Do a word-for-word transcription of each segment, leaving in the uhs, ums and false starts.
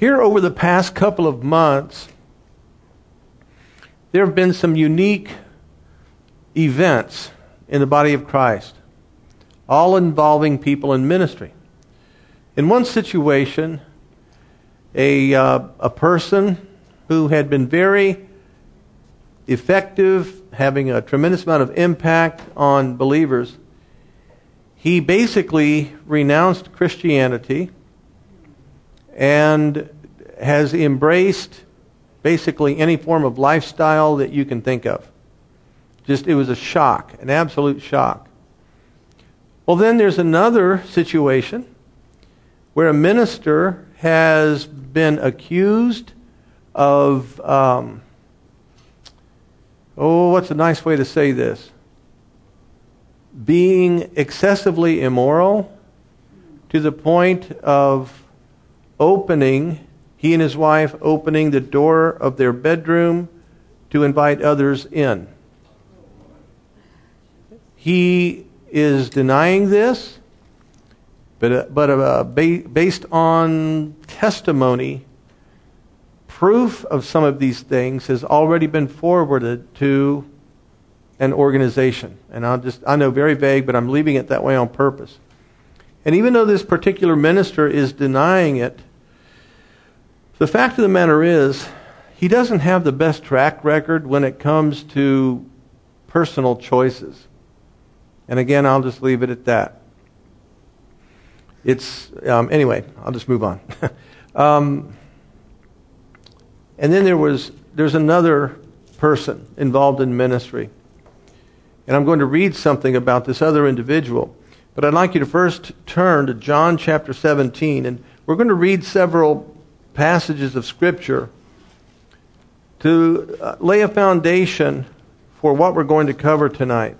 here over the past couple of months, there have been some unique events in the body of Christ, all involving people in ministry. In one situation, a, uh, a person who had been very effective, having a tremendous amount of impact on believers, he basically renounced Christianity and has embraced basically any form of lifestyle that you can think of. Just, it was a shock, an absolute shock. Well, then there's another situation where a minister has been accused of, um, oh, what's a nice way to say this? Being excessively immoral to the point of opening, he and his wife opening the door of their bedroom to invite others in. He is denying this, but uh, but uh, ba- based on testimony, proof of some of these things has already been forwarded to an organization. And I'll just, I know very vague, but I'm leaving it that way on purpose. And even though this particular minister is denying it, the fact of the matter is, he doesn't have the best track record when it comes to personal choices. And again, I'll just leave it at that. It's, um, anyway, I'll just move on. um, and then there was, there's another person involved in ministry. And I'm going to read something about this other individual. But I'd like you to first turn to John chapter seventeen. And we're going to read several passages of Scripture to uh, lay a foundation for what we're going to cover tonight.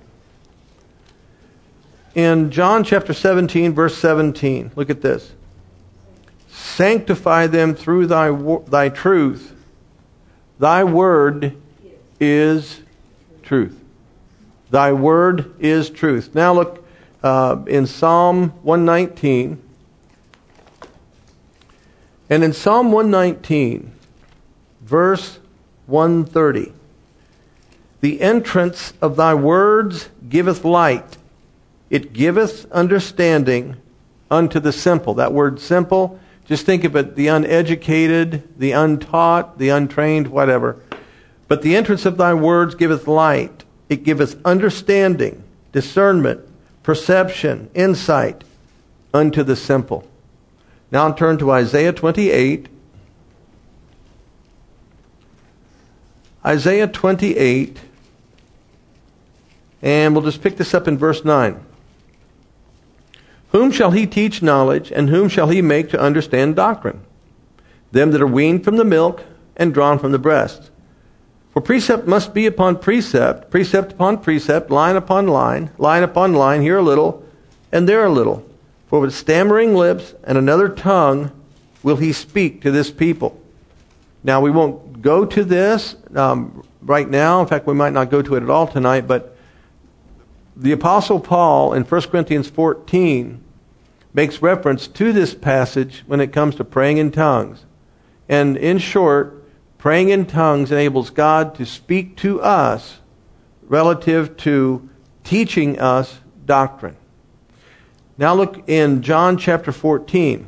In John chapter seventeen, verse seventeen, look at this. Sanctify them through thy thy truth. Thy word is truth. Thy word is truth. Now look uh, in Psalm one nineteen. And in Psalm one nineteen, verse one thirty, the entrance of thy words giveth light. It giveth understanding unto the simple. That word simple, just think of it, the uneducated, the untaught, the untrained, whatever. But the entrance of thy words giveth light. It giveth understanding, discernment, perception, insight unto the simple. Now turn to Isaiah twenty-eight. Isaiah twenty-eight. And we'll just pick this up in verse nine. Whom shall he teach knowledge, and whom shall he make to understand doctrine? Them that are weaned from the milk and drawn from the breast. For precept must be upon precept, precept upon precept, line upon line, line upon line, here a little, and there a little. For with stammering lips and another tongue will he speak to this people. Now we won't go to this um, right now. In fact, we might not go to it at all tonight, but the Apostle Paul in First Corinthians fourteen makes reference to this passage when it comes to praying in tongues. And in short, praying in tongues enables God to speak to us relative to teaching us doctrine. Now look in John chapter fourteen.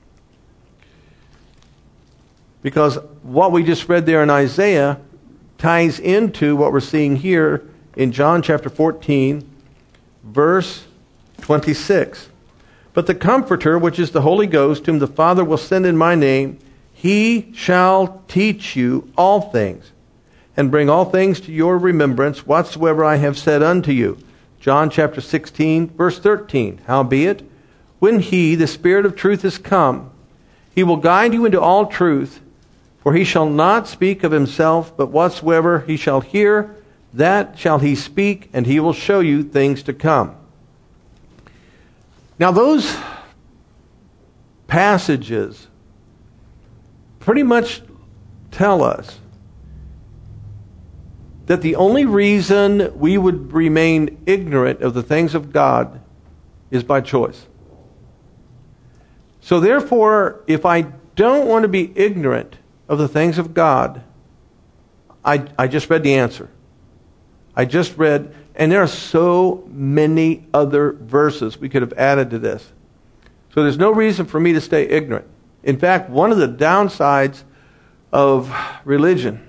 Because what we just read there in Isaiah ties into what we're seeing here in John chapter fourteen, verse twenty-six. But the Comforter, which is the Holy Ghost, whom the Father will send in my name, he shall teach you all things, and bring all things to your remembrance, whatsoever I have said unto you. John chapter sixteen, verse thirteen. Howbeit, when he, the Spirit of truth, is come, he will guide you into all truth, for he shall not speak of himself, but whatsoever he shall hear, that shall he speak, and he will show you things to come. Now those passages pretty much tell us that the only reason we would remain ignorant of the things of God is by choice. So therefore, if I don't want to be ignorant of the things of God, I, I just read the answer. I just read, and there are so many other verses we could have added to this. So there's no reason for me to stay ignorant. In fact, one of the downsides of religion,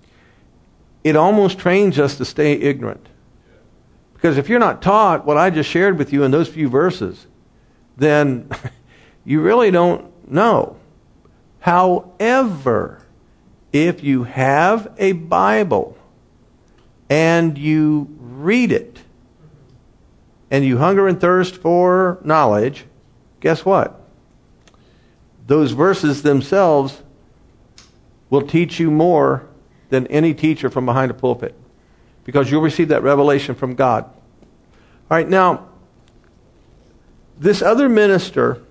it almost trains us to stay ignorant. Because if you're not taught what I just shared with you in those few verses, then you really don't know. However, if you have a Bible and you read it and you hunger and thirst for knowledge, guess what? Those verses themselves will teach you more than any teacher from behind a pulpit, because you'll receive that revelation from God. All right, now, this other minister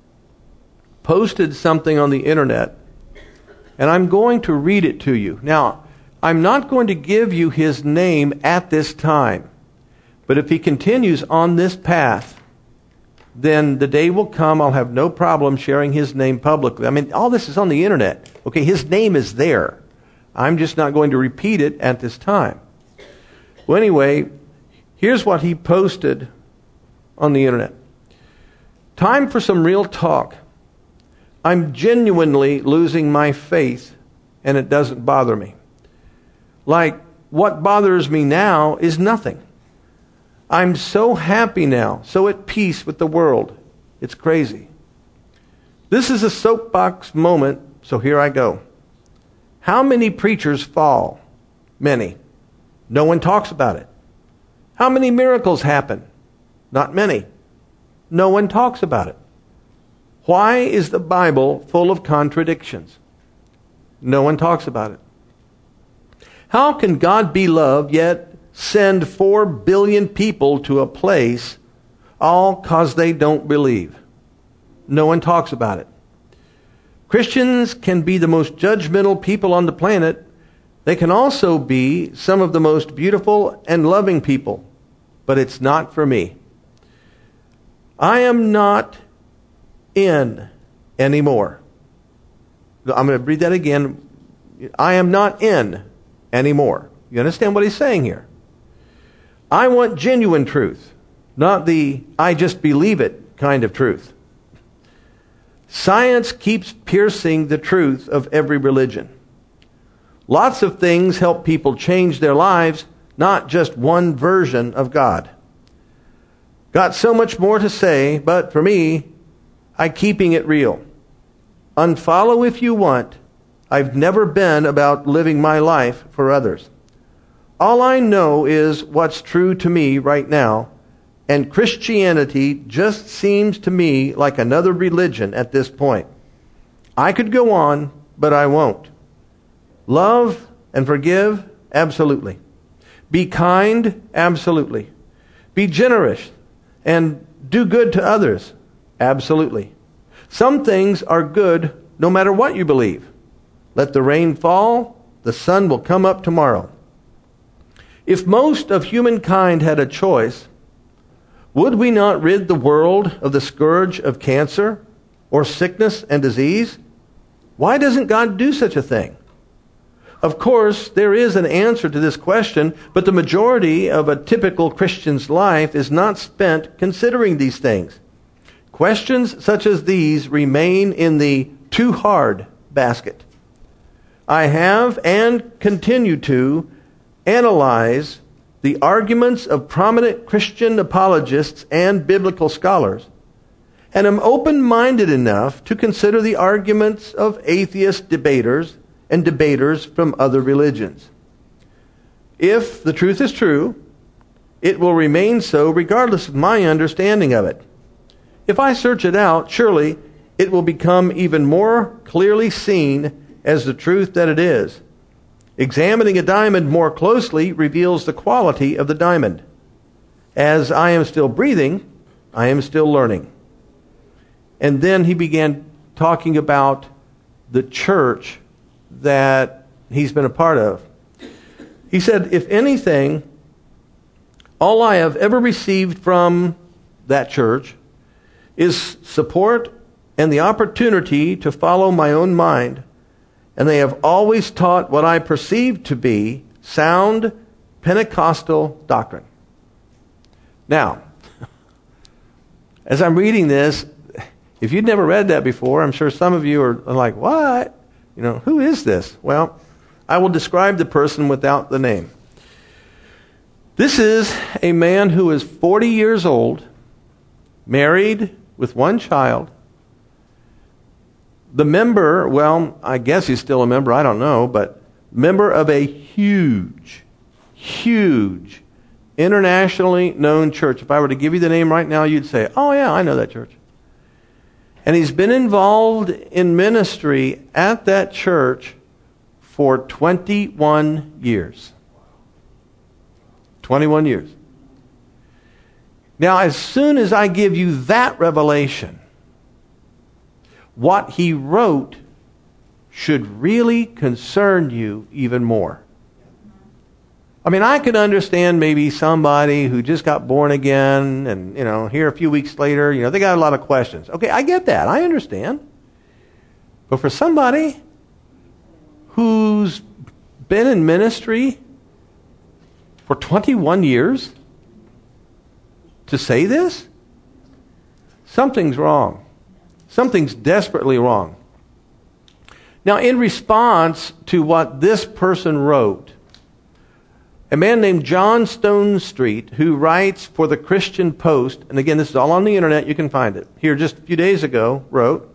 posted something on the internet, and I'm going to read it to you. Now, I'm not going to give you his name at this time, but if he continues on this path, then the day will come I'll have no problem sharing his name publicly. I mean, all this is on the internet. Okay, his name is there. I'm just not going to repeat it at this time. Well, anyway, here's what he posted on the internet. Time for some real talk. I'm genuinely losing my faith, and it doesn't bother me. Like, what bothers me now is nothing. I'm so happy now, so at peace with the world. It's crazy. This is a soapbox moment, so here I go. How many preachers fall? Many. No one talks about it. How many miracles happen? Not many. No one talks about it. Why is the Bible full of contradictions? No one talks about it. How can God be loved yet send four billion people to a place all because they don't believe? No one talks about it. Christians can be the most judgmental people on the planet. They can also be some of the most beautiful and loving people. But it's not for me. I am not in anymore. I'm going to read that again. I am not in anymore. You understand what he's saying here? I want genuine truth, not the I just believe it kind of truth. Science keeps piercing the truth of every religion. Lots of things help people change their lives, not just one version of God. Got so much more to say, but for me, I'm keeping it real. Unfollow if you want. I've never been about living my life for others. All I know is what's true to me right now, and Christianity just seems to me like another religion at this point. I could go on, but I won't. Love and forgive? Absolutely. Be kind? Absolutely. Be generous and do good to others? Absolutely. Some things are good no matter what you believe. Let the rain fall, the sun will come up tomorrow. If most of humankind had a choice, would we not rid the world of the scourge of cancer or sickness and disease? Why doesn't God do such a thing? Of course, there is an answer to this question, but the majority of a typical Christian's life is not spent considering these things. Questions such as these remain in the too hard basket. I have and continue to analyze the arguments of prominent Christian apologists and biblical scholars, and am open-minded enough to consider the arguments of atheist debaters and debaters from other religions. If the truth is true, it will remain so regardless of my understanding of it. If I search it out, surely it will become even more clearly seen as the truth that it is. Examining a diamond more closely reveals the quality of the diamond. As I am still breathing, I am still learning. And then he began talking about the church that he's been a part of. He said, if anything, all I have ever received from that church is support and the opportunity to follow my own mind, and they have always taught what I perceive to be sound Pentecostal doctrine. Now, as I'm reading this, if you'd never read that before, I'm sure some of you are like, what? You know, who is this? Well, I will describe the person without the name. This is a man who is forty years old, married with one child. The member, well, I guess he's still a member, I don't know, but member of a huge, huge, internationally known church. If I were to give you the name right now, you'd say, oh yeah, I know that church. And he's been involved in ministry at that church for twenty-one years. twenty-one years. Now, as soon as I give you that revelation, what he wrote should really concern you even more. I mean, I could understand maybe somebody who just got born again and, you know, here a few weeks later, you know, they got a lot of questions. Okay, I get that. I understand. But for somebody who's been in ministry for twenty-one years to say this, something's wrong. Something's desperately wrong. Now, in response to what this person wrote, a man named John Stonestreet, who writes for the Christian Post, and again, this is all on the internet, you can find it, here just a few days ago, wrote,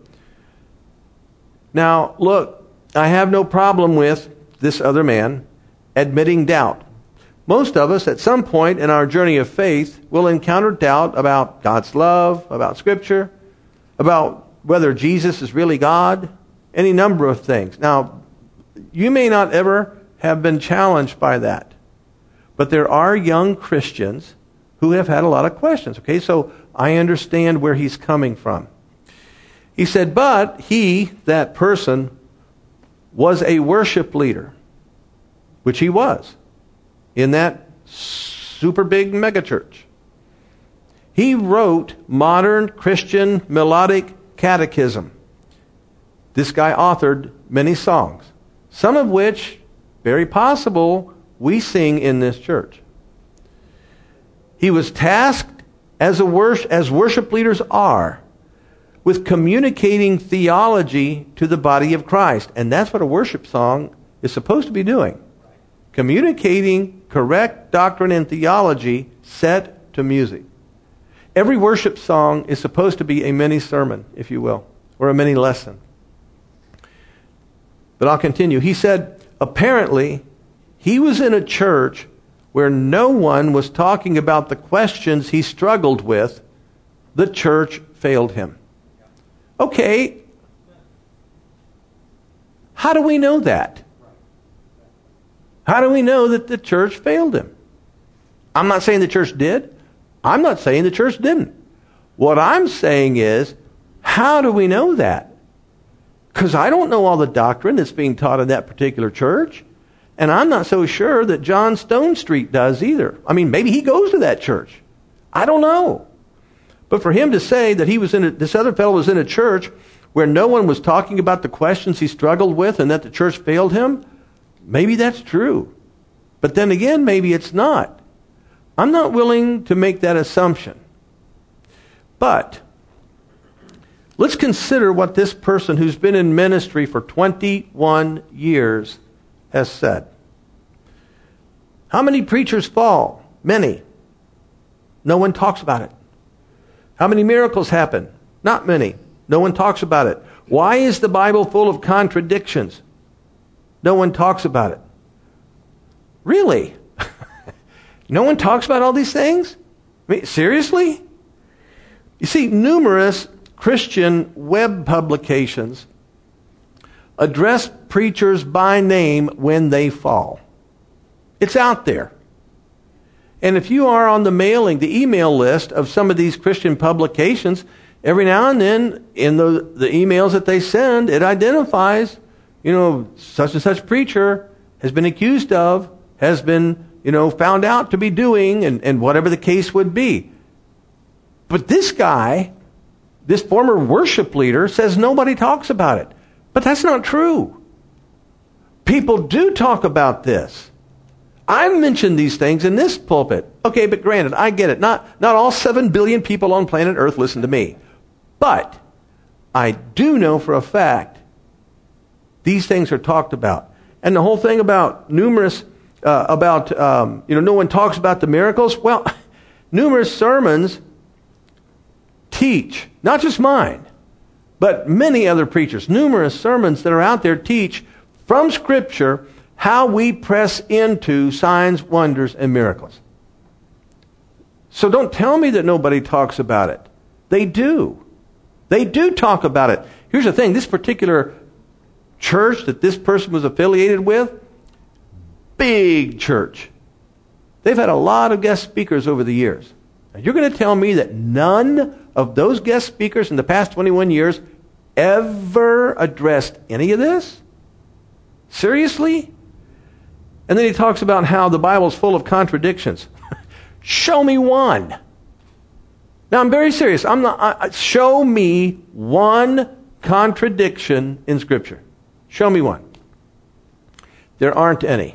now, look, I have no problem with this other man admitting doubt. Most of us, at some point in our journey of faith, will encounter doubt about God's love, about Scripture, about whether Jesus is really God, any number of things. Now, you may not ever have been challenged by that, but there are young Christians who have had a lot of questions. Okay, so I understand where he's coming from. He said, but he, that person, was a worship leader, which he was, in that super big megachurch. He wrote Modern Christian Melodic Catechism. This guy authored many songs, some of which, very possible, we sing in this church. He was tasked, as a wor- as worship leaders are, with communicating theology to the body of Christ. And that's what a worship song is supposed to be doing. Communicating correct doctrine and theology set to music. Every worship song is supposed to be a mini sermon, if you will, or a mini lesson. But I'll continue. He said, apparently, he was in a church where no one was talking about the questions he struggled with. The church failed him. Okay, how do we know that? How do we know that the church failed him? I'm not saying the church did. I'm not saying the church didn't. What I'm saying is, how do we know that? Because I don't know all the doctrine that's being taught in that particular church. And I'm not so sure that John Stonestreet does either. I mean, maybe he goes to that church. I don't know. But for him to say that he was in a, this other fellow was in a church where no one was talking about the questions he struggled with and that the church failed him, maybe that's true. But then again, maybe it's not. I'm not willing to make that assumption. But let's consider what this person who's been in ministry for twenty-one years has said. How many preachers fall? Many. No one talks about it. How many miracles happen? Not many. No one talks about it. Why is the Bible full of contradictions? No one talks about it. Really? No one talks about all these things? I mean, seriously? You see, numerous Christian web publications address preachers by name when they fall. It's out there. And if you are on the mailing, the email list of some of these Christian publications, every now and then in the, the emails that they send, it identifies, you know, such and such preacher has been accused of, has been, you know, found out to be doing, and, and whatever the case would be. But this guy this former worship leader says nobody talks about it. But that's not true. People do talk about this. I've mentioned these things in this pulpit. Okay, but granted, I get it. Not, not all seven billion people on planet Earth listen to me. But I do know for a fact these things are talked about. And the whole thing about numerous, uh, about, um, you know, no one talks about the miracles. Well, numerous sermons teach, not just mine, but many other preachers, numerous sermons that are out there teach from Scripture how we press into signs, wonders, and miracles. So don't tell me that nobody talks about it. They do. They do talk about it. Here's the thing. This particular church that this person was affiliated with, big church. They've had a lot of guest speakers over the years. And you're going to tell me that none of those guest speakers in the past twenty-one years ever addressed any of this? Seriously? And then he talks about how the Bible's full of contradictions. Show me one. Now, I'm very serious. I'm not. I, show me one contradiction in Scripture. Show me one. There aren't any.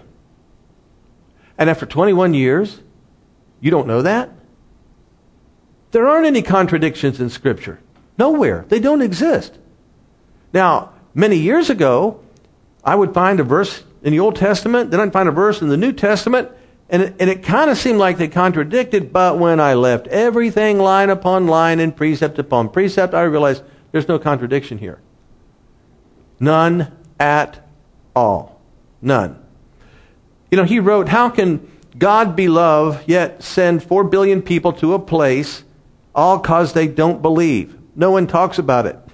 And after twenty-one years, you don't know that? There aren't any contradictions in Scripture. Nowhere. They don't exist. Now, many years ago, I would find a verse in the Old Testament, then I'd find a verse in the New Testament, and it, and it kind of seemed like they contradicted, but when I left everything line upon line and precept upon precept, I realized there's no contradiction here. None at all. None. You know, he wrote, how can God be love, yet send four billion people to a place, all because they don't believe? No one talks about it.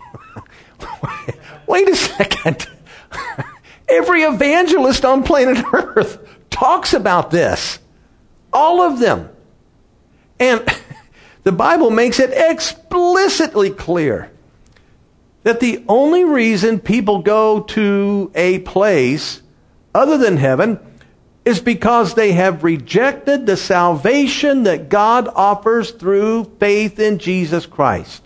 Wait a second. Every evangelist on planet Earth talks about this. All of them. And the Bible makes it explicitly clear that the only reason people go to a place other than heaven is because they have rejected the salvation that God offers through faith in Jesus Christ.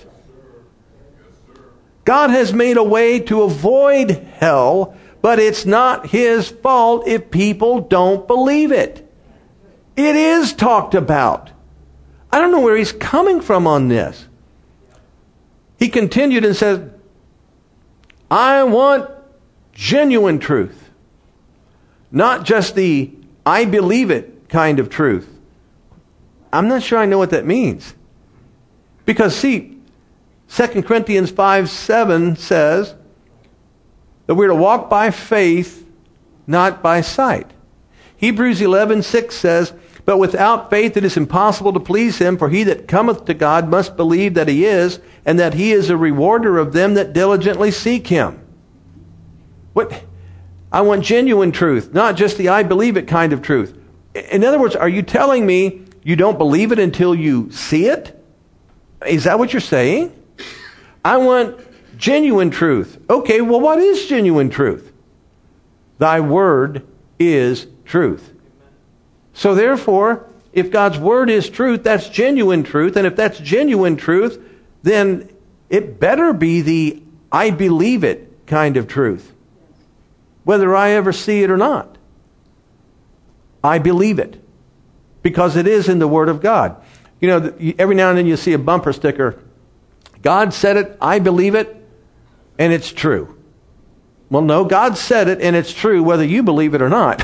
God has made a way to avoid hell, but it's not His fault if people don't believe it. It is talked about. I don't know where he's coming from on this. He continued and said, I want genuine truth. Not just the I believe it kind of truth. I'm not sure I know what that means. Because see, Second Corinthians five seven says that we're to walk by faith, not by sight. Hebrews eleven six says, but without faith it is impossible to please Him, for he that cometh to God must believe that He is, and that He is a rewarder of them that diligently seek Him. What? I want genuine truth, not just the I believe it kind of truth. In other words, are you telling me you don't believe it until you see it? Is that what you're saying? I want genuine truth. Okay, well, what is genuine truth? Thy word is truth. So therefore, if God's word is truth, that's genuine truth. And if that's genuine truth, then it better be the I believe it kind of truth. Whether I ever see it or not. I believe it. Because it is in the Word of God. You know, every now and then you see a bumper sticker. God said it, I believe it, and it's true. Well, no, God said it, and it's true whether you believe it or not.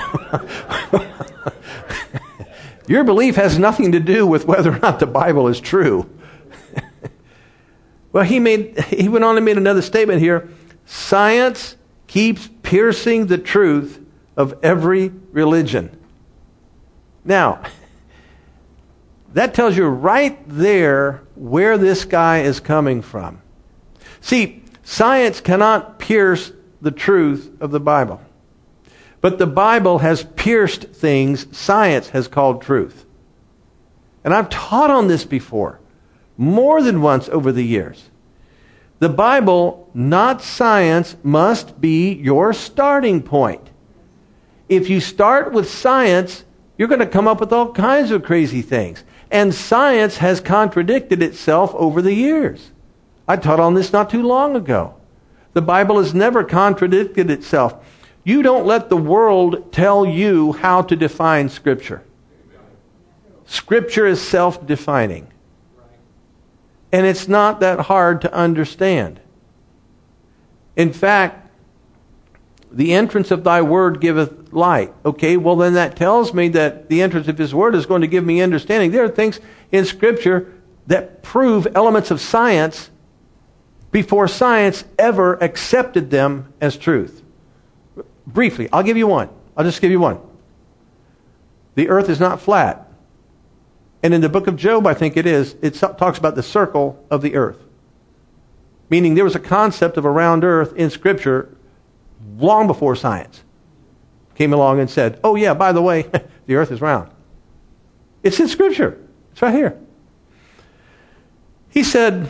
Your belief has nothing to do with whether or not the Bible is true. Well, he made he went on and made another statement here. Science keeps piercing the truth of every religion. Now, that tells you right there where this guy is coming from. See, science cannot pierce the truth of the Bible. But the Bible has pierced things science has called truth. And I've taught on this before, more than once over the years. The Bible, not science, must be your starting point. If you start with science, you're going to come up with all kinds of crazy things. And science has contradicted itself over the years. I taught on this not too long ago. The Bible has never contradicted itself. You don't let the world tell you how to define Scripture. Scripture is self-defining. And it's not that hard to understand. In fact, the entrance of thy word giveth light. Okay, well then that tells me that the entrance of his word is going to give me understanding. There are things in Scripture that prove elements of science before science ever accepted them as truth. Briefly, I'll give you one. I'll just give you one. The earth is not flat. And in the book of Job, I think it is, it talks about the circle of the earth. Meaning there was a concept of a round earth in Scripture long before science came along and said, oh yeah, by the way, the earth is round. It's in Scripture. It's right here. He said,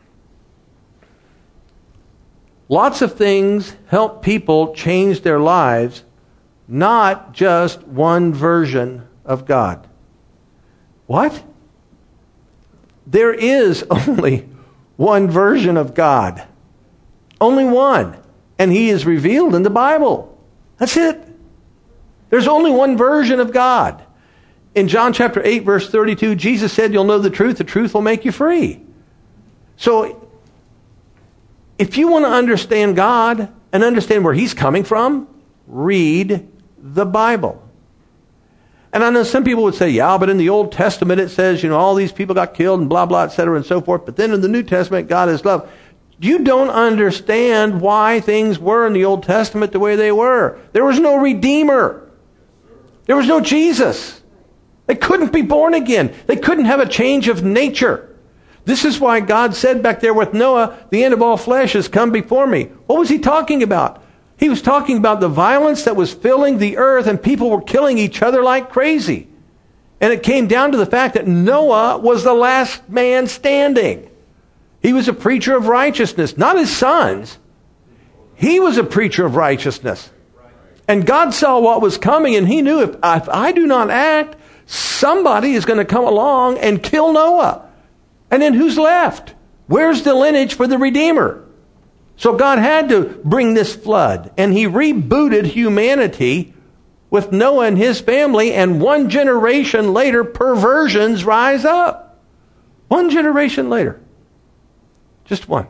lots of things help people change their lives, not just one version of God. What? There is only one version of God. Only one. And he is revealed in the Bible. That's it. There's only one version of God. In John chapter eight, verse thirty-two, Jesus said, you'll know the truth, the truth will make you free. So, if you want to understand God and understand where he's coming from, read the Bible. And I know some people would say, yeah, but in the Old Testament it says, you know, all these people got killed and blah, blah, et cetera, and so forth. But then in the New Testament, God is love. You don't understand why things were in the Old Testament the way they were. There was no Redeemer. There was no Jesus. They couldn't be born again. They couldn't have a change of nature. This is why God said back there with Noah, the end of all flesh has come before me. What was he talking about? He was talking about the violence that was filling the earth, and people were killing each other like crazy. And it came down to the fact that Noah was the last man standing. He was a preacher of righteousness, not his sons. He was a preacher of righteousness. And God saw what was coming, and he knew if, if I do not act, somebody is going to come along and kill Noah. And then who's left? Where's the lineage for the Redeemer? So God had to bring this flood, and he rebooted humanity with Noah and his family, and one generation later, perversions rise up. One generation later. Just one.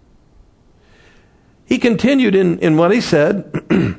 He continued in, in what he said,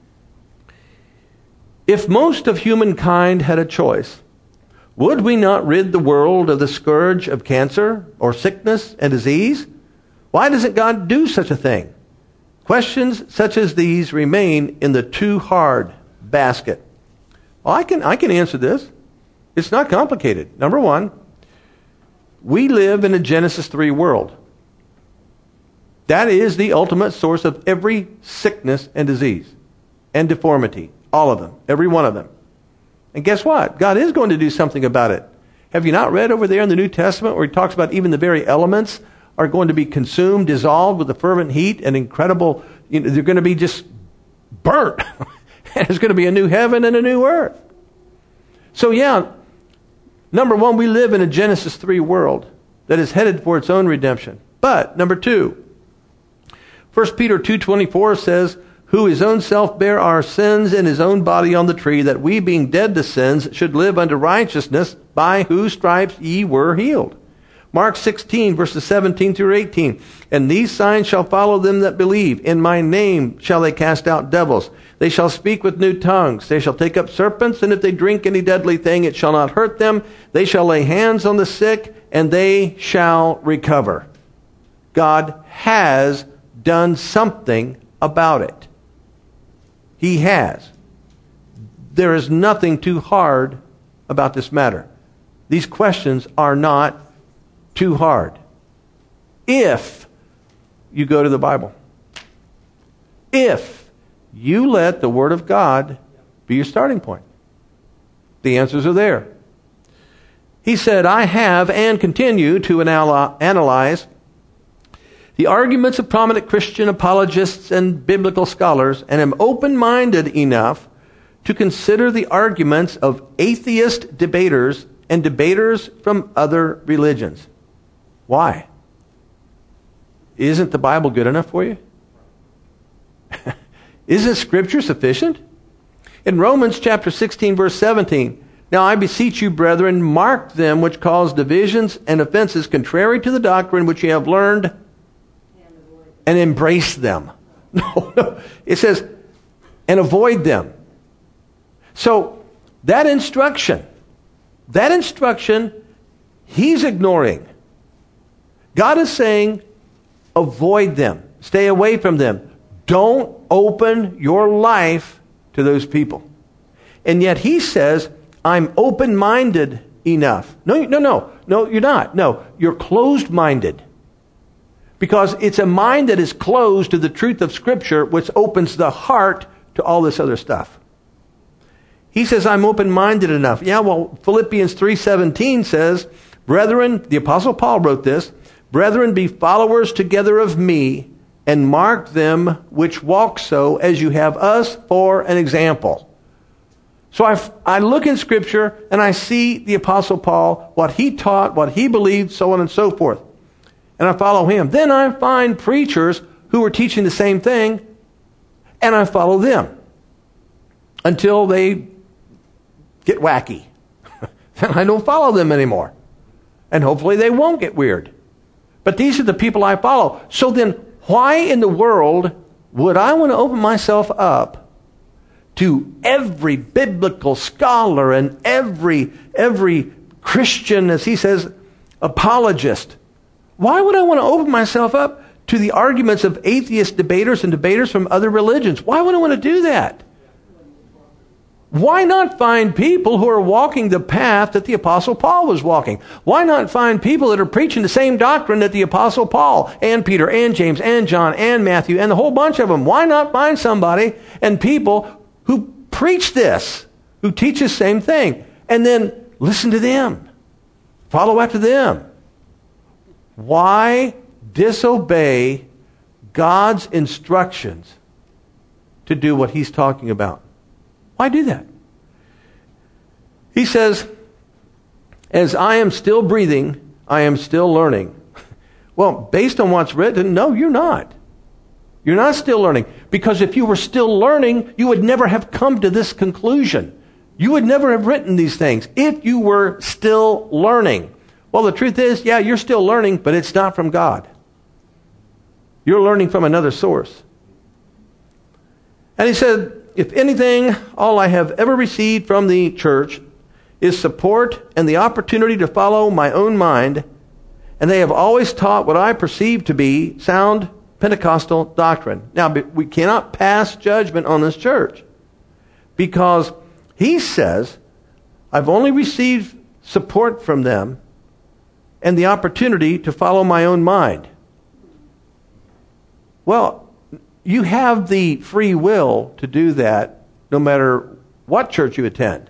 if most of humankind had a choice, would we not rid the world of the scourge of cancer or sickness and disease? Why doesn't God do such a thing? Questions such as these remain in the too hard basket. Well, I can, I can answer this. It's not complicated. Number one, we live in a Genesis three world. That is the ultimate source of every sickness and disease and deformity. All of them. Every one of them. And guess what? God is going to do something about it. Have you not read over there in the New Testament where he talks about even the very elements are going to be consumed, dissolved with a fervent heat and incredible, you know, they're going to be just burnt. And there's going to be a new heaven and a new earth. So yeah, number one, we live in a Genesis three world that is headed for its own redemption. But, number two, First Peter two twenty-four says, who his own self bare our sins in his own body on the tree, that we being dead to sins should live unto righteousness, by whose stripes ye were healed. Mark sixteen, verses seventeen through eighteen. And these signs shall follow them that believe. In my name shall they cast out devils. They shall speak with new tongues. They shall take up serpents, and if they drink any deadly thing, it shall not hurt them. They shall lay hands on the sick, and they shall recover. God has done something about it. He has. There is nothing too hard about this matter. These questions are not too hard. If you go to the Bible. If you let the Word of God be your starting point. The answers are there. He said, I have and continue to analyze the arguments of prominent Christian apologists and biblical scholars, and am open-minded enough to consider the arguments of atheist debaters and debaters from other religions. Why? Isn't the Bible good enough for you? Isn't Scripture sufficient? In Romans chapter sixteen, verse seventeen, now I beseech you, brethren, mark them which cause divisions and offenses contrary to the doctrine which ye have learned, and embrace them. No, no. It says, and avoid them. So, that instruction, that instruction, he's ignoring. God is saying, avoid them. Stay away from them. Don't open your life to those people. And yet he says, I'm open-minded enough. No, no, no. No, you're not. No, you're closed-minded. Because it's a mind that is closed to the truth of Scripture, which opens the heart to all this other stuff. He says, I'm open-minded enough. Yeah, well, Philippians three seventeen says, brethren, the Apostle Paul wrote this, brethren, be followers together of me, and mark them which walk so, as you have us for an example. So I, I look in Scripture, and I see the Apostle Paul, what he taught, what he believed, so on and so forth. And I follow him. Then I find preachers who are teaching the same thing, and I follow them until they get wacky. Then I don't follow them anymore. And hopefully they won't get weird. But these are the people I follow. So then, why in the world would I want to open myself up to every biblical scholar and every every Christian, as he says, apologist? Why would I want to open myself up to the arguments of atheist debaters and debaters from other religions? Why would I want to do that? Why not find people who are walking the path that the Apostle Paul was walking? Why not find people that are preaching the same doctrine that the Apostle Paul and Peter and James and John and Matthew and the whole bunch of them? Why not find somebody and people who preach this, who teach the same thing, and then listen to them, follow after them? Why disobey God's instructions to do what he's talking about? Why do that? He says, as I am still breathing, I am still learning. Well, based on what's written, no, you're not. You're not still learning. Because if you were still learning, you would never have come to this conclusion. You would never have written these things if you were still learning. Well, the truth is, yeah, you're still learning, but it's not from God. You're learning from another source. And he said, if anything, all I have ever received from the church is support and the opportunity to follow my own mind, and they have always taught what I perceive to be sound Pentecostal doctrine. Now, we cannot pass judgment on this church because he says, I've only received support from them and the opportunity to follow my own mind. Well, you have the free will to do that no matter what church you attend.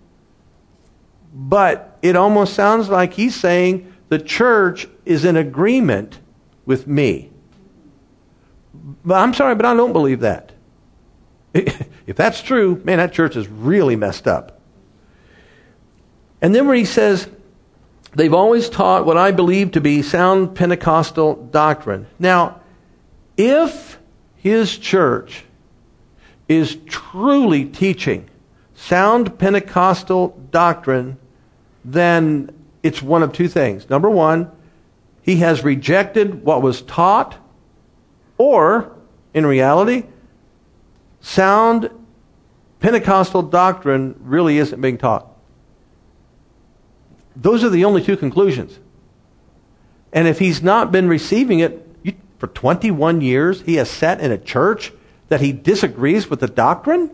But it almost sounds like he's saying the church is in agreement with me. But I'm sorry, but I don't believe that. If that's true, man, that church is really messed up. And then where he says, they've always taught what I believe to be sound Pentecostal doctrine. Now, if his church is truly teaching sound Pentecostal doctrine, then it's one of two things. Number one, he has rejected what was taught, or, in reality, sound Pentecostal doctrine really isn't being taught. Those are the only two conclusions. And if he's not been receiving it, you, for twenty-one years, he has sat in a church that he disagrees with the doctrine?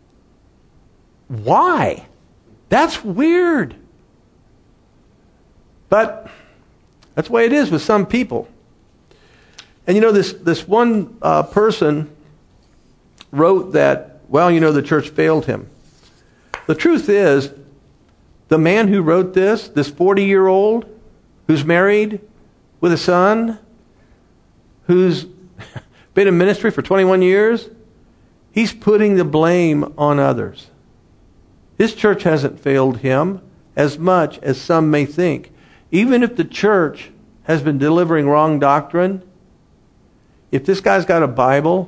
Why? That's weird. But that's the way it is with some people. And you know, this, this one uh, person wrote that, well, you know, the church failed him. The truth is, the man who wrote this, this forty-year-old who's married with a son, who's been in ministry for twenty-one years, he's putting the blame on others. His church hasn't failed him as much as some may think. Even if the church has been delivering wrong doctrine, if this guy's got a Bible,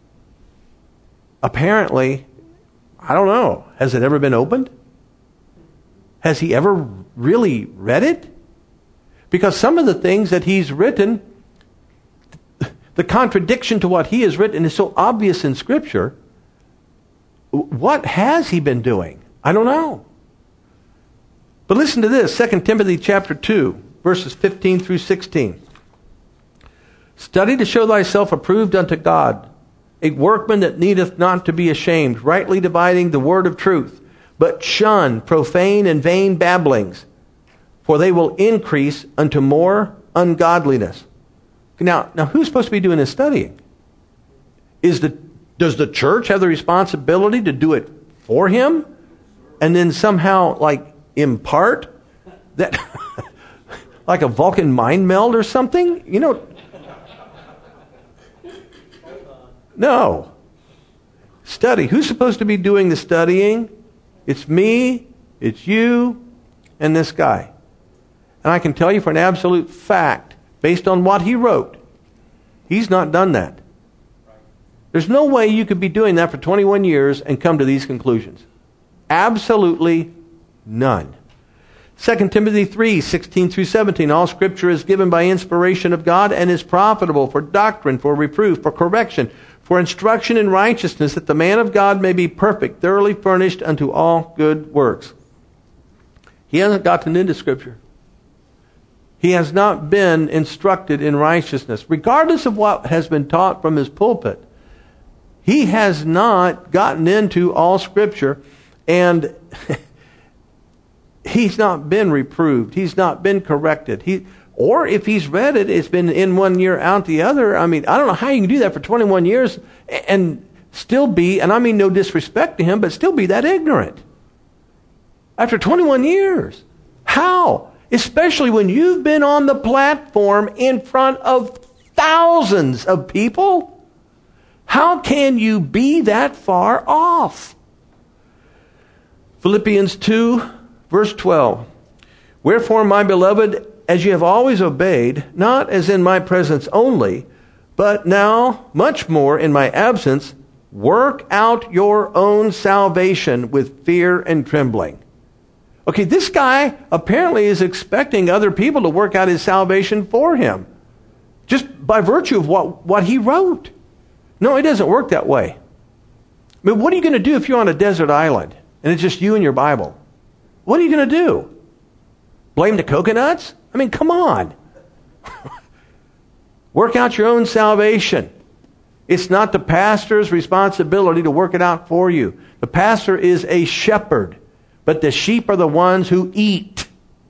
apparently, I don't know, has it ever been opened? Has he ever really read it? Because some of the things that he's written, the contradiction to what he has written is so obvious in Scripture. What has he been doing? I don't know. But listen to this, Second Timothy chapter two, verses fifteen through sixteen. Study to show thyself approved unto God, a workman that needeth not to be ashamed, rightly dividing the word of truth. But shun profane and vain babblings, for they will increase unto more ungodliness. Now, now who's supposed to be doing this studying? Is the, does the church have the responsibility to do it for him? And then somehow, like, impart that, like a Vulcan mind meld or something? You know, no. Study. Who's supposed to be doing the studying? It's me, it's you, and this guy. And I can tell you for an absolute fact, based on what he wrote, he's not done that. There's no way you could be doing that for twenty-one years and come to these conclusions. Absolutely none. Second Timothy three, sixteen through seventeen, all Scripture is given by inspiration of God and is profitable for doctrine, for reproof, for correction, for instruction in righteousness, that the man of God may be perfect, thoroughly furnished unto all good works. He hasn't gotten into Scripture. He has not been instructed in righteousness. Regardless of what has been taught from his pulpit, he has not gotten into all Scripture, and he's not been reproved. He's not been corrected. He, or if he's read it, it's been in one year, out the other. I mean, I don't know how you can do that for twenty-one years and still be, and I mean no disrespect to him, but still be that ignorant. After twenty-one years. How? Especially when you've been on the platform in front of thousands of people. How can you be that far off? Philippians two, verse twelve. Wherefore, my beloved, as ye have always obeyed, not as in my presence only, but now much more in my absence, work out your own salvation with fear and trembling. Okay, this guy apparently is expecting other people to work out his salvation for him, just by virtue of what, what he wrote. No, it doesn't work that way. I mean, what are you going to do if you're on a desert island and it's just you and your Bible? What are you going to do? Blame the coconuts? I mean, come on. Work out your own salvation. It's not the pastor's responsibility to work it out for you. The pastor is a shepherd, but the sheep are the ones who eat.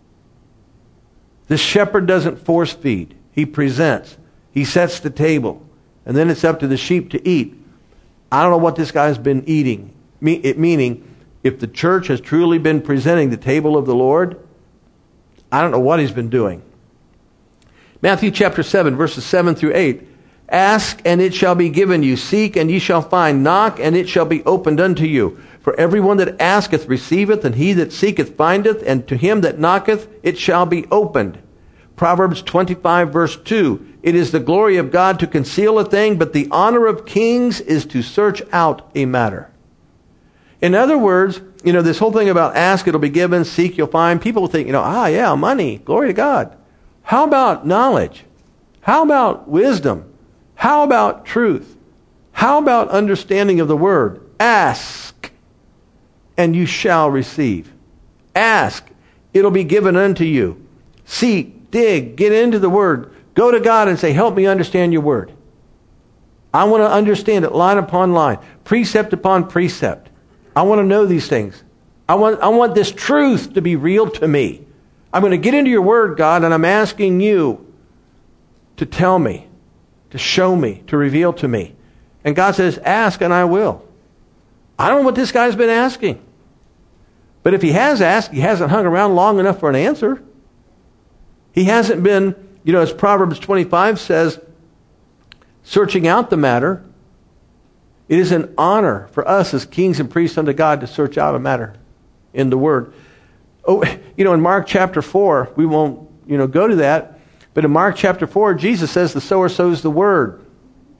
The shepherd doesn't force feed. He presents. He sets the table. And then it's up to the sheep to eat. I don't know what this guy's been eating. Meaning, if the church has truly been presenting the table of the Lord, I don't know what he's been doing. Matthew chapter seven, verses seven through eight. Ask, and it shall be given you. Seek, and ye shall find. Knock, and it shall be opened unto you. For everyone that asketh receiveth, and he that seeketh findeth, and to him that knocketh it shall be opened. Proverbs twenty-five, verse two. It is the glory of God to conceal a thing, but the honor of kings is to search out a matter. In other words, you know, this whole thing about ask, it'll be given, seek, you'll find. People think, you know, ah, yeah, money, glory to God. How about knowledge? How about wisdom? How about truth? How about understanding of the word? Ask, and you shall receive. Ask, it'll be given unto you. Seek, dig, get into the word. Go to God and say, help me understand your word. I want to understand it line upon line, precept upon precept. I want to know these things. I want, I want this truth to be real to me. I'm going to get into your word, God, and I'm asking you to tell me, to show me, to reveal to me. And God says, ask and I will. I don't know what this guy's been asking. But if he has asked, he hasn't hung around long enough for an answer. He hasn't been, you know, as Proverbs twenty-five says, searching out the matter. It is an honor for us as kings and priests unto God to search out a matter in the Word. Oh, you know, in Mark chapter four, we won't, you know, go to that. But in Mark chapter four, Jesus says the sower sows the Word.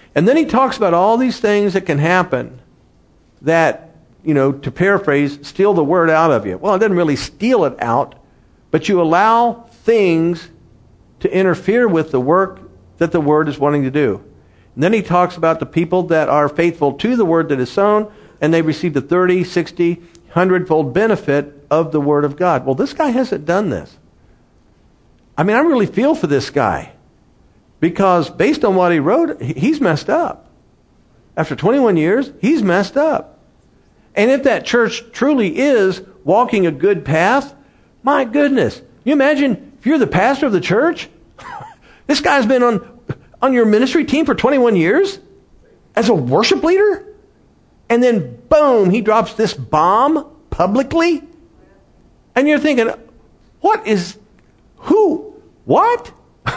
And then he talks about all these things that can happen that, you know, to paraphrase, steal the word out of you. Well, it doesn't really steal it out, but you allow things to interfere with the work that the word is wanting to do. And then he talks about the people that are faithful to the word that is sown, and they receive the thirty, sixty, hundredfold benefit of the word of God. Well, this guy hasn't done this. I mean, I really feel for this guy, because based on what he wrote, he's messed up. After twenty-one years, he's messed up. And if that church truly is walking a good path, my goodness, you imagine if you're the pastor of the church, this guy's been on, on your ministry team for twenty-one years as a worship leader, and then boom, he drops this bomb publicly, and you're thinking, what is, who, what?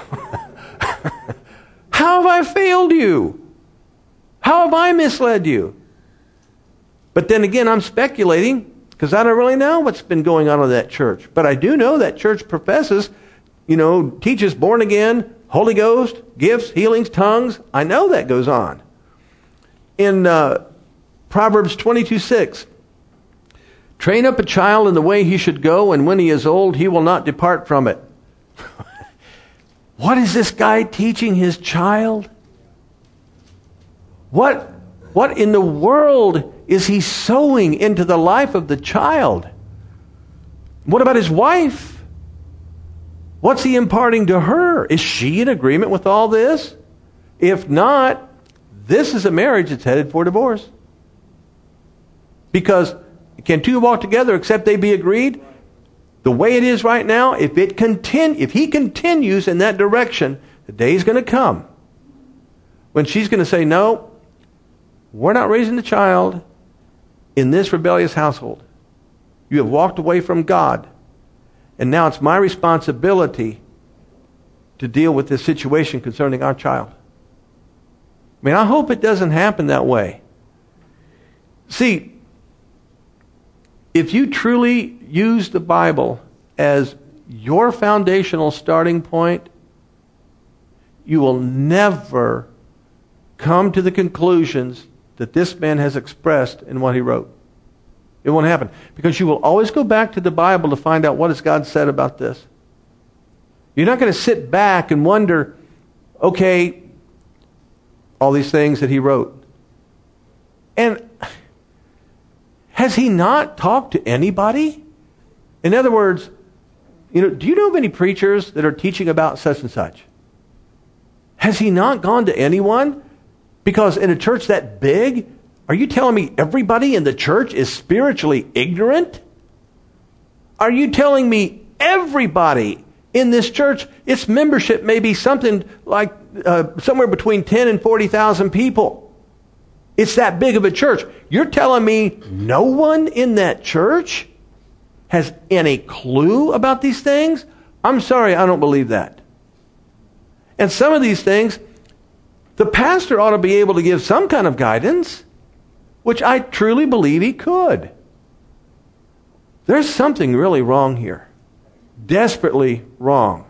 How have I failed you? How have I misled you? But then again, I'm speculating because I don't really know what's been going on in that church. But I do know that church professes, you know, teaches born again, Holy Ghost, gifts, healings, tongues. I know that goes on. In uh, Proverbs twenty-two six, train up a child in the way he should go, and when he is old, he will not depart from it. What is this guy teaching his child? What, what in the world is he sowing into the life of the child? What about his wife? What's he imparting to her? Is she in agreement with all this? If not, this is a marriage that's headed for divorce. Because can two walk together except they be agreed? The way it is right now, if it continue, if he continues in that direction, the day is going to come when she's going to say, no, we're not raising the child in this rebellious household. You have walked away from God, and now it's my responsibility to deal with this situation concerning our child. I mean, I hope it doesn't happen that way. See, if you truly use the Bible as your foundational starting point, you will never come to the conclusions that this man has expressed in what he wrote. It won't happen. Because you will always go back to the Bible to find out what has God said about this. You're not going to sit back and wonder, okay, all these things that he wrote. And has he not talked to anybody? In other words, you know, do you know of any preachers that are teaching about such and such? Has he not gone to anyone? Because in a church that big, are you telling me everybody in the church is spiritually ignorant? Are you telling me everybody in this church, its membership may be something like uh, somewhere between ten and forty thousand people? It's that big of a church. You're telling me no one in that church has any clue about these things? I'm sorry, I don't believe that. And some of these things, the pastor ought to be able to give some kind of guidance, which I truly believe he could. There's something really wrong here. Desperately wrong.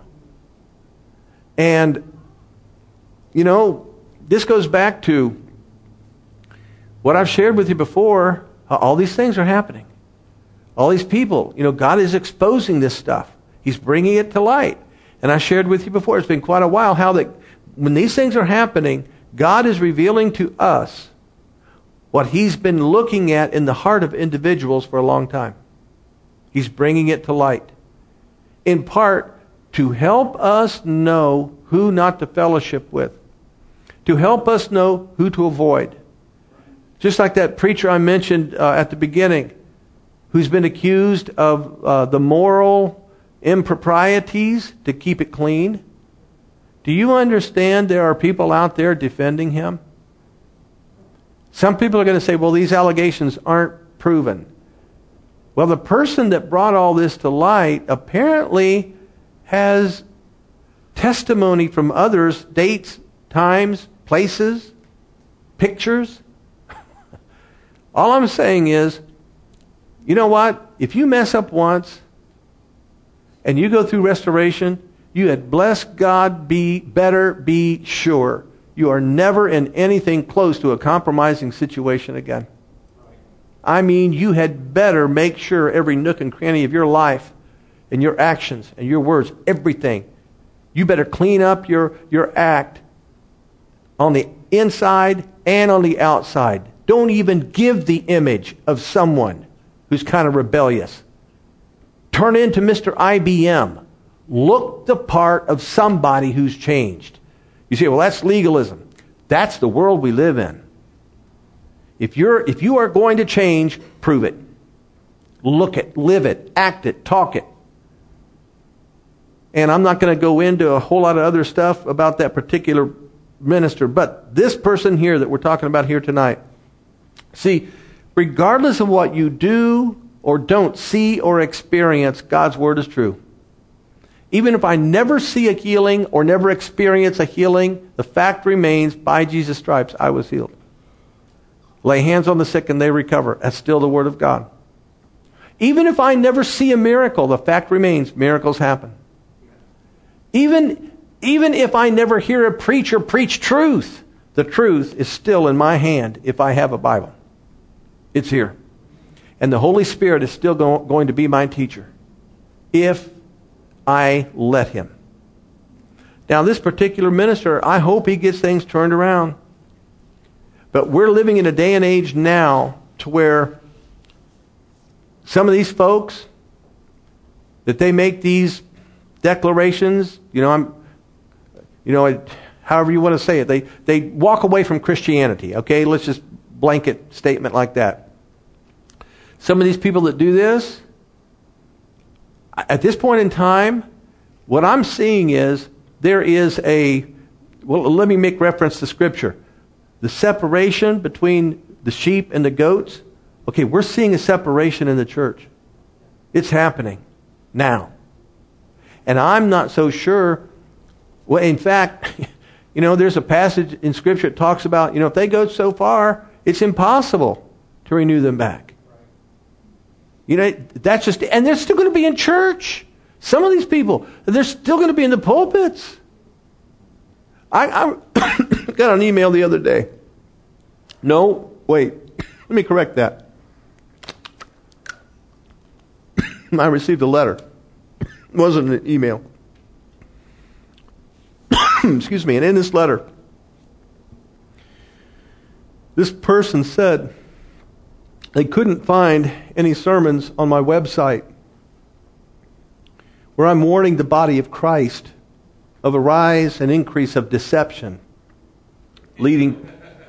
And, you know, this goes back to what I've shared with you before. All these things are happening. All these people, you know, God is exposing this stuff. He's bringing it to light. And I shared with you before, it's been quite a while, how that when these things are happening, God is revealing to us what He's been looking at in the heart of individuals for a long time. He's bringing it to light. In part, to help us know who not to fellowship with. To help us know who to avoid. Just like that preacher I mentioned uh, at the beginning, who's been accused of uh, the moral improprieties to keep it clean. Do you understand there are people out there defending him? Some people are going to say, well, these allegations aren't proven. Well, the person that brought all this to light apparently has testimony from others, dates, times, places, pictures. All I'm saying is, you know what? If you mess up once and you go through restoration, you had blessed God, be better be sure you are never in anything close to a compromising situation again. I mean, you had better make sure every nook and cranny of your life and your actions and your words, everything, you better clean up your, your act on the inside and on the outside. Don't even give the image of someone who's kind of rebellious. Turn into Mister I B M. Look the part of somebody who's changed. You say, well, that's legalism. That's the world we live in. If you're if you are going to change, prove it. Look it, live it, act it, talk it. And I'm not going to go into a whole lot of other stuff about that particular minister, but this person here that we're talking about here tonight, see, regardless of what you do or don't see or experience, God's word is true. Even if I never see a healing or never experience a healing, the fact remains, by Jesus' stripes, I was healed. Lay hands on the sick and they recover. That's still the word of God. Even if I never see a miracle, the fact remains, miracles happen. Even, even if I never hear a preacher preach truth, the truth is still in my hand if I have a Bible. It's here. And the Holy Spirit is still go, going to be my teacher if I let him. Now, this particular minister, I hope he gets things turned around. But we're living in a day and age now to where some of these folks, that they make these declarations, you know, I'm, you know, however you want to say it, they, they walk away from Christianity, okay? Let's just blanket statement like that. Some of these people that do this, at this point in time, what I'm seeing is there is a, well, let me make reference to Scripture. The separation between the sheep and the goats, okay, we're seeing a separation in the church. It's happening now. And I'm not so sure, well, in fact, you know, there's a passage in Scripture that talks about, you know, if they go so far, it's impossible to renew them back. You know, that's just, and they're still going to be in church. Some of these people, they're still going to be in the pulpits. I, I got an email the other day. No, wait, let me correct that. I received a letter. It wasn't an email. Excuse me, and in this letter, this person said they couldn't find any sermons on my website where I'm warning the body of Christ of a rise and increase of deception leading...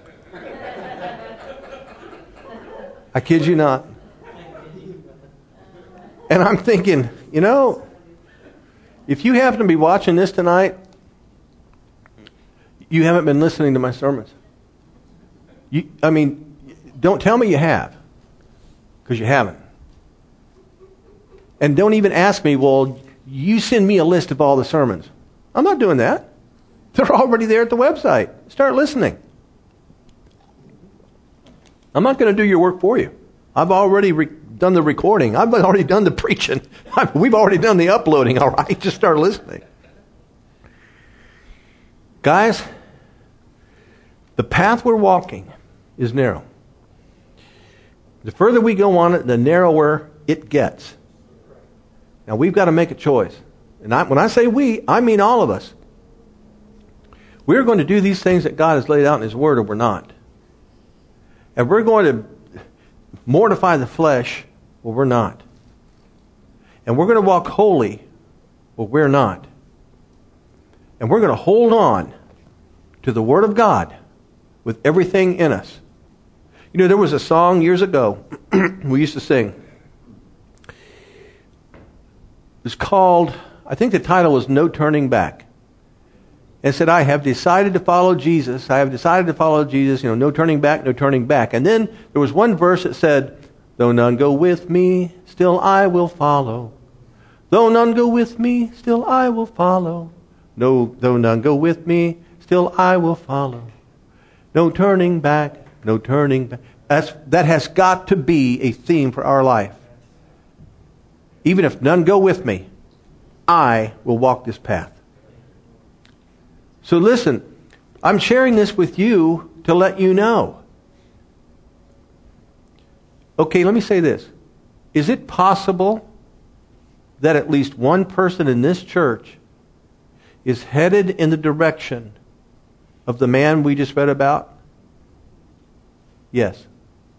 I kid you not. And I'm thinking, you know, if you happen to be watching this tonight, you haven't been listening to my sermons. You, I mean, don't tell me you have, because you haven't. And don't even ask me, well, you send me a list of all the sermons. I'm not doing that. They're already there at the website. Start listening. I'm not going to do your work for you. I've already re- done the recording. I've already done the preaching. I've, we've already done the uploading, all right? Just start listening. Guys, the path we're walking is narrow. The further we go on it, the narrower it gets. Now, we've got to make a choice. And I, when I say we, I mean all of us. We're going to do these things that God has laid out in His Word, or we're not. And we're going to mortify the flesh, or we're not. And we're going to walk holy, or we're not. And we're going to hold on to the Word of God with everything in us. You know, there was a song years ago we used to sing. It's called, I think the title was No Turning Back. And said, I have decided to follow Jesus. I have decided to follow Jesus. You know, no turning back, no turning back. And then there was one verse that said, though none go with me, still I will follow. Though none go with me, still I will follow. No, though none go with me, still I will follow. No turning back, no turning back. That's, that has got to be a theme for our life. Even if none go with me, I will walk this path. So listen, I'm sharing this with you to let you know. Okay, let me say this. Is it possible that at least one person in this church is headed in the direction of the man we just read about? Yes.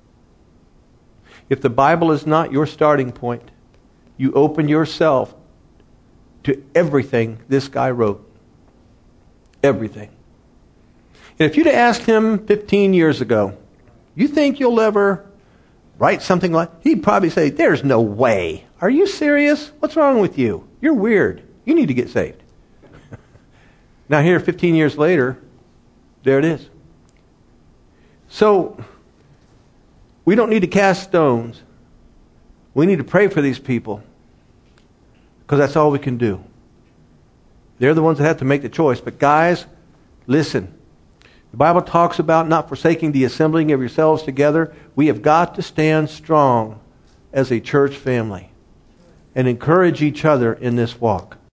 If the Bible is not your starting point, you open yourself to everything this guy wrote. Everything. And if you'd asked him fifteen years ago, you think you'll ever write something like, he'd probably say, there's no way. Are you serious? What's wrong with you? You're weird. You need to get saved. Now here, fifteen years later, there it is. So, we don't need to cast stones. We need to pray for these people, because that's all we can do. They're the ones that have to make the choice. But guys, listen. The Bible talks about not forsaking the assembling of yourselves together. We have got to stand strong as a church family and encourage each other in this walk.